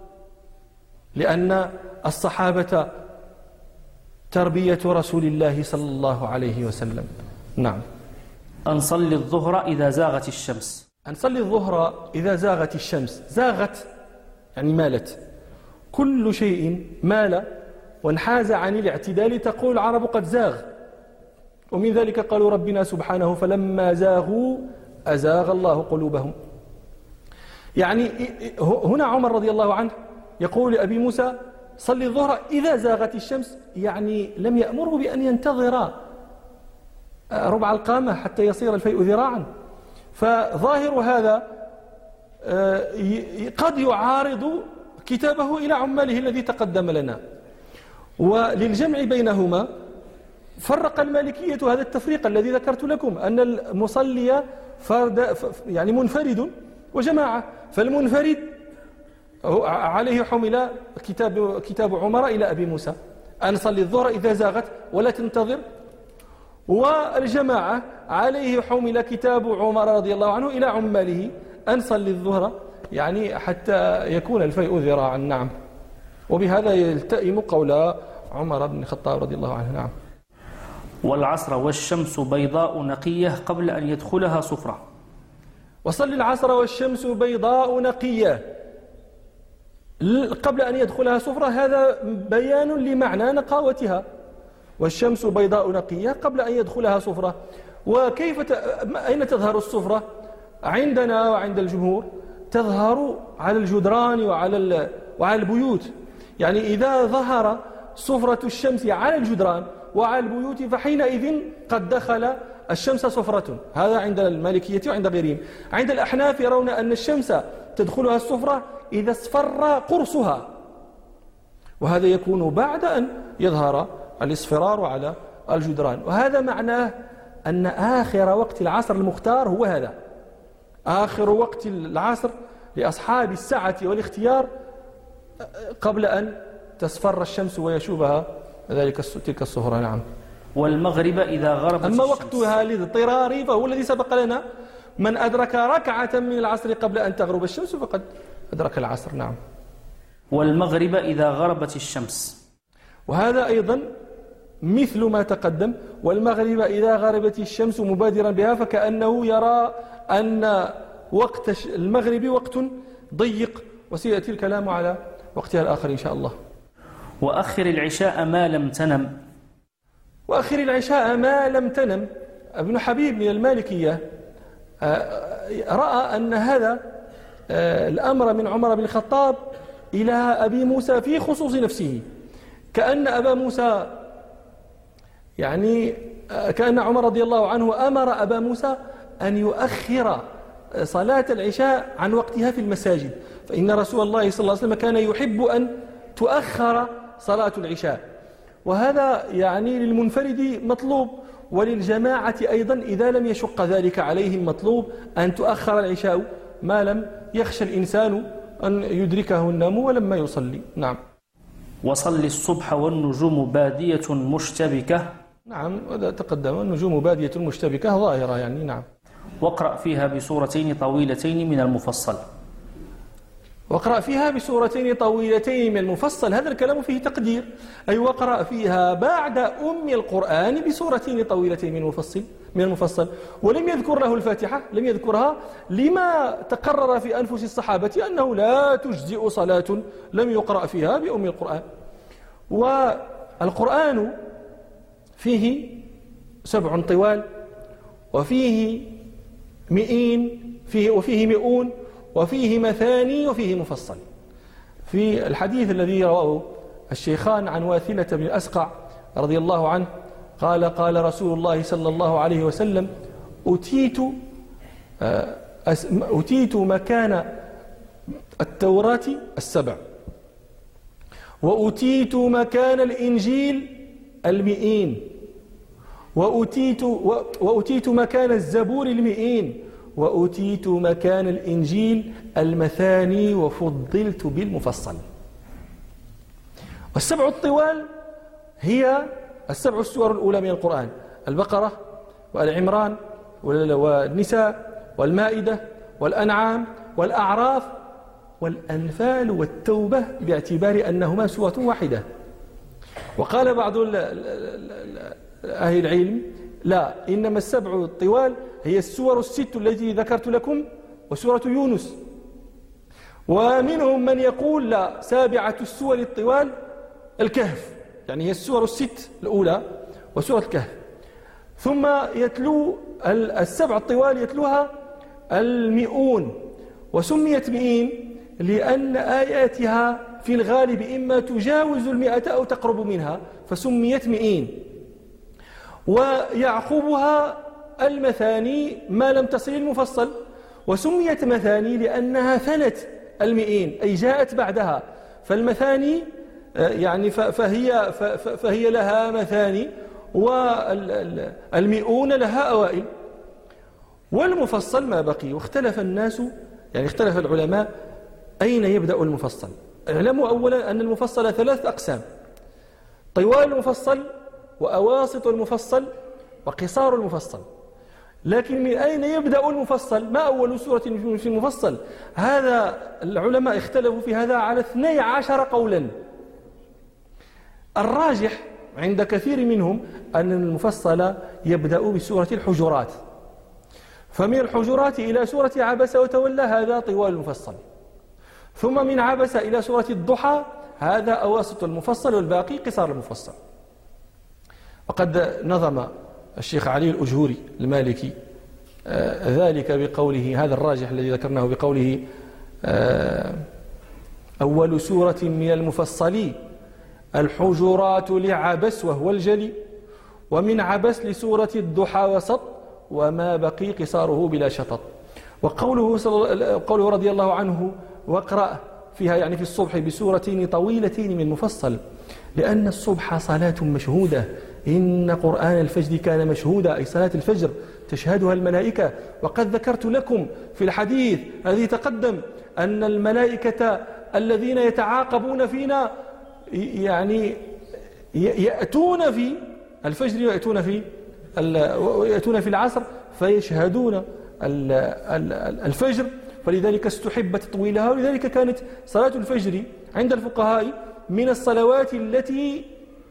لأن الصحابة تربية رسول الله صلى الله عليه وسلم. نعم. أنصلي الظهر إذا زاغت الشمس. أنصلي الظهر إذا زاغت الشمس. زاغت يعني مالت، كل شيء مال وانحاز عن الاعتدال تقول العرب قد زاغ، ومن ذلك قالوا ربنا سبحانه: فلما زاغوا أزاغ الله قلوبهم. يعني هنا عمر رضي الله عنه يقول لأبي موسى صل الظهر إذا زاغت الشمس، يعني لم يأمره بأن ينتظر ربع القامة حتى يصير الفيء ذراعا. فظاهر هذا قد يعارض كتابه إلى عماله الذي تقدم لنا. وللجمع بينهما فرق المالكية هذا التفريق الذي ذكرت لكم، أن المصلي يعني منفرد وجماعة، فالمنفرد عليه حمل كتاب عمر إلى أبي موسى أن صلي الظهر إذا زاغت ولا تنتظر، والجماعة عليه حمل كتاب عمر رضي الله عنه إلى عماله أن صلي الظهر يعني حتى يكون الفيء ذراعا. نعم. وبهذا يلتئم قول عمر بن الخطاب رضي الله عنه. نعم. والعصر والشمس بيضاء نقية قبل أن يدخلها صفرة. وصل العصر والشمس بيضاء نقية قبل أن يدخلها صفرة، هذا بيان لمعنى نقاوتها. والشمس بيضاء نقية قبل أن يدخلها صفرة. وكيف أين تظهر الصفرة؟ عندنا وعند الجمهور تظهر على الجدران وعلى البيوت. يعني إذا ظهر صفرة الشمس على الجدران وعلى البيوت فحينئذ قد دخل الشمس صفرة. هذا عند المالكية وعند غيرهم. عند الأحناف يرون أن الشمس تدخلها الصفرة إذا اصفر قرصها، وهذا يكون بعد أن يظهر الاصفرار على الجدران. وهذا معناه أن آخر وقت العصر المختار هو هذا، آخر وقت العصر لأصحاب السعة والاختيار قبل أن تصفر الشمس ويشوبها تلك الصهرة. نعم. والمغرب إذا غربت أما وقتها للاضطرار فهو الذي سبق لنا، من أدرك ركعة من العصر قبل أن تغرب الشمس فقد أدرك العصر. نعم. والمغرب إذا غربت الشمس، وهذا أيضا مثل ما تقدم. والمغرب إذا غربت الشمس مبادرا بها، فكأنه يرى أن وقت المغرب وقت ضيق، وسيأتي الكلام على وقتها الآخر إن شاء الله. وأخر العشاء ما لم تنم. وأخر العشاء ما لم تنم. ابن حبيب من المالكية رأى أن هذا الأمر من عمر بن الخطاب إلى أبي موسى في خصوص نفسه، كأن أبا موسى يعني كأن عمر رضي الله عنه أمر أبا موسى أن يؤخر صلاة العشاء عن وقتها في المساجد، فإن رسول الله صلى الله عليه وسلم كان يحب أن تؤخر صلاة العشاء. وهذا يعني للمنفرد مطلوب، وللجماعة أيضا إذا لم يشق ذلك عليهم مطلوب أن تؤخر العشاء ما لم يخشى الإنسان أن يدركه النوم ولما يصلي. نعم. وصل الصبح والنجوم بادية مشتبكة. نعم، هذا تقدم. النجوم بادية مشتبكة ظاهرة يعني. نعم. واقرأ فيها بسورتين طويلتين من المفصل. واقرأ فيها بسورتين طويلتين من المفصل، هذا الكلام فيه تقدير، أي واقرأ فيها بعد أم القرآن بسورتين طويلتين من المفصل. ولم يذكر له الفاتحة، لم يذكرها لما تقرر في أنفس الصحابة أنه لا تجزئ صلاة لم يقرأ فيها بأم القرآن. والقرآن فيه 7 طوال، وفيه 100 وفيه 100 وفيه مثاني وفيه مفصل. في الحديث الذي رواه الشيخان عن واثلة بن الأسقع رضي الله عنه قال رسول الله صلى الله عليه وسلم: أتيت مكان التوراة 7، وأتيت مكان الإنجيل 100، وأتيت مكان الزبور 100، وأتيت مكان الإنجيل 200، وفضلت بالمفصل. وال7 الطوال هي 7 السور الأولى من القرآن: البقرة والعمران والنساء والمائدة والأنعام والأعراف والأنفال والتوبة، باعتبار أنهما سورة واحدة. وقال بعض أهل العلم: لا، إنما 7 الطوال هي السور 6 التي ذكرت لكم وسورة يونس. ومنهم من يقول: لا، 7 السور الطوال الكهف، يعني هي السور 6 الأولى وسورة الكهف. ثم يتلو 7 الطوال يتلوها 100، وسميت مئين لأن آياتها في الغالب إما تجاوز 100 أو تقرب منها، فسميت مئين. ويعقبها المثاني ما لم تصل المفصل، وسميت مثاني لأنها ثنت 100 أي جاءت بعدها، فالمثاني يعني فهي لها مثاني، والمئون لها أوائل. والمفصل ما بقي. واختلف الناس، يعني اختلف العلماء أين يبدأ المفصل. اعلموا أولا أن المفصل 3 أقسام: طوال المفصل، وأواسط المفصل، وقصار المفصل. لكن من أين يبدأ المفصل؟ ما أول سورة في المفصل؟ هذا العلماء اختلفوا في هذا على 12 قولا. الراجح عند كثير منهم أن المفصل يبدأ بسورة الحجرات، فمن الحجرات إلى سورة عبس وتولى هذا طوال المفصل، ثم من عبس إلى سورة الضحى هذا أواسط المفصل، والباقي قصار المفصل. وقد نظم الشيخ علي الأجهوري المالكي ذلك بقوله، هذا الراجح الذي ذكرناه، بقوله: أول سورة من المفصل الحجرات لعبس وهو الجلي، ومن عبس لسورة الضحى وسط، وما بقي قصاره بلا شطط. وقوله رضي الله عنه: واقرأ فيها، يعني في الصبح، بسورتين طويلتين من مفصل، لأن الصبح صلاة مشهودة، إن قرآن الفجر كان مشهودا، أي صلاة الفجر تشهدها الملائكة. وقد ذكرت لكم في الحديث الذي تقدم أن الملائكة الذين يتعاقبون فينا يعني يأتون في الفجر ويأتون في العصر فيشهدون الفجر، فلذلك استحب تطويلها. ولذلك كانت صلاة الفجر عند الفقهاء من الصلوات التي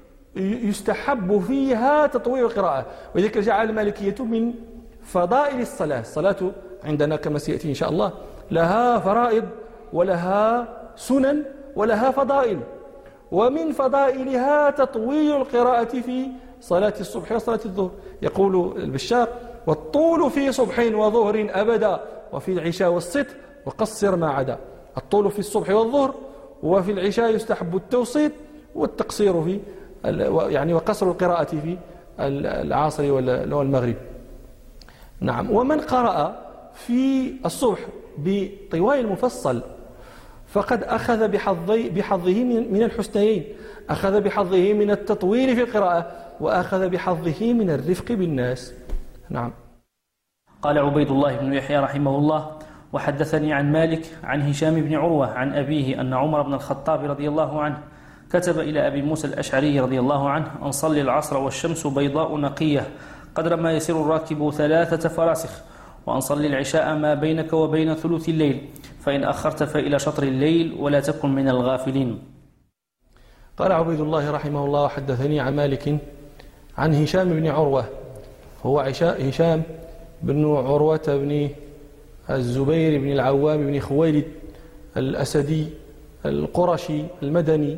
يستحب فيها تطويل القراءة، ولذلك جعل المالكية من فضائل الصلاة. الصلاة عندنا كما سيأتي إن شاء الله لها فرائض ولها سنن ولها فضائل، ومن فضائلها تطويل القراءة في صلاة الصبح وصلاة الظهر. يقول البشار: والطول في صبح وظهر أبدا، وفي العشاء والسط وقصر ما عدا. الطول في الصبح والظهر، وفي العشاء يستحب التوسيط والتقصير في يعني وقصر القراءة في العصر والمغرب. نعم. ومن قرأ في الصبح بطوال المفصل فقد أخذ بحظه من الحسنيين، أخذ بحظه من التطويل في القراءة، وأخذ بحظه من الرفق بالناس. نعم. قال عبيد الله بن يحيى رحمه الله: وحدثني عن مالك عن هشام بن عروة عن أبيه أن عمر بن الخطاب رضي الله عنه كتب إلى أبي موسى الأشعري رضي الله عنه: أن صلي العصر والشمس بيضاء نقية قدر ما يسير الراكب 3 فراسخ، وأن صلي العشاء ما بينك وبين ثلث الليل، فإن أخرت فإلى شطر الليل ولا تكن من الغافلين. قال عبيد الله رحمه الله: وحدثني عن مالك عن هشام بن عروة، هو هشام بن عروة بن الزبير بن العوام بن خويلد الأسدي القرشي المدني،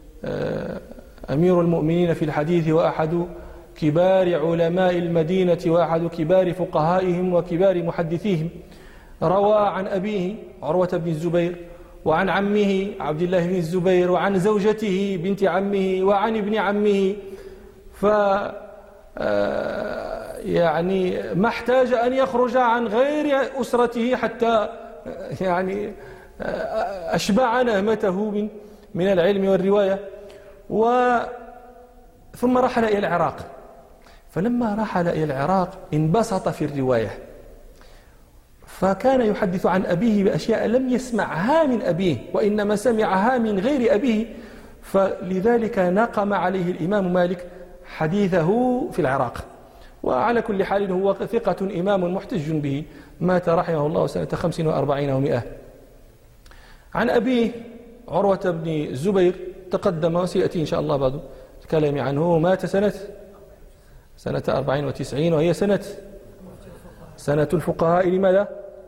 أمير المؤمنين في الحديث، وأحد كبار علماء المدينة، وأحد كبار فقهائهم وكبار محدثيهم. روى عن أبيه عروة بن الزبير، وعن عمه عبد الله بن الزبير، وعن زوجته بنت عمه، وعن ابن عمه. يعني ما احتاج أن يخرج عن غير أسرته حتى يعني أشبع نهمته من العلم والرواية. ثم رحل إلى العراق، فلما رحل إلى العراق انبسط في الرواية، فكان يحدث عن أبيه بأشياء لم يسمعها من أبيه، وإنما سمعها من غير أبيه، فلذلك نقم عليه الإمام مالك حديثه في العراق. وعلى كل حال هو ثقة إمام محتج به، مات رحمه الله سنة 45 و100. عن أبيه عروة بن الزبير تقدم وسيأتي إن شاء الله بعد الكلام عنه، مات سنة 94، وهي سنة الفقهاء. لماذا؟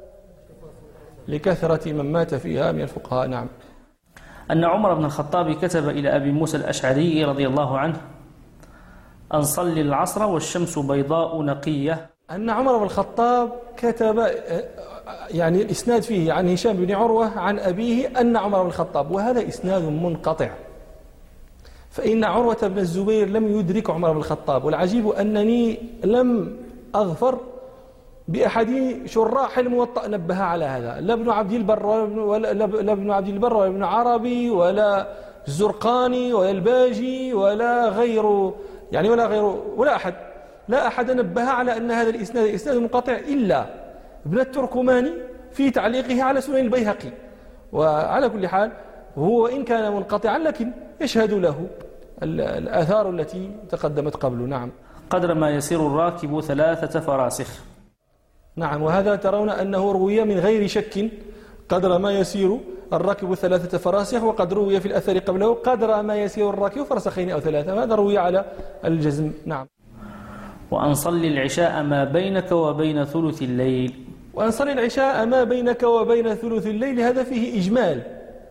لكثرة من مات فيها من الفقهاء. نعم. أن عمر بن الخطاب كتب إلى أبي موسى الأشعري رضي الله عنه: أن صلي العصر والشمس بيضاء نقية أن عمر بن الخطاب كتب، يعني الإسناد فيه عن هشام بن عروة عن أبيه أن عمر بن الخطاب، وهذا إسناد منقطع، فإن عروة بن الزبير لم يدرك عمر بن الخطاب. والعجيب أنني لم أظفر بأحد شراح الموطأ نبه على هذا، لا ابن عبد البر ولا ابن عربي ولا الزرقاني ولا الباجي ولا غيره، يعني ولا أحد، لا أحد نبه على أن هذا الإسناد إسناد منقطع إلا ابن التركماني في تعليقه على سنن البيهقي. وعلى كل حال هو إن كان منقطعا لكن يشهد له الآثار التي تقدمت قبله. نعم. قدر ما يسير الراكب 3 فراسخ. نعم، وهذا ترون أنه روي من غير شك، قدر ما يسير الراكب 3 فراسخ، وقد روي في الأثر قبله قدر ما يسير الراكب فرسخين أو 3، هذا روي على الجزم. نعم. وأن صلي العشاء ما بينك وبين ثلث الليل. وأن صلي العشاء ما بينك وبين ثلث الليل، هذا فيه إجمال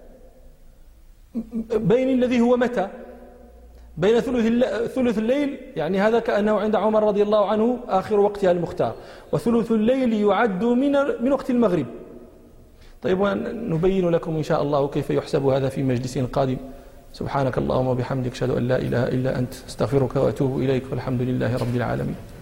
بين الذي هو متى بين ثلث الليل، يعني هذا كأنه عند عمر رضي الله عنه آخر وقتها المختار، وثلث الليل يعد من وقت المغرب. طيب، ونبين لكم إن شاء الله كيف يحسب هذا في مجلس قادم. سبحانك اللهم وبحمدك، أشهد أن لا إله إلا أنت، استغفرك وأتوب إليك، والحمد لله رب العالمين.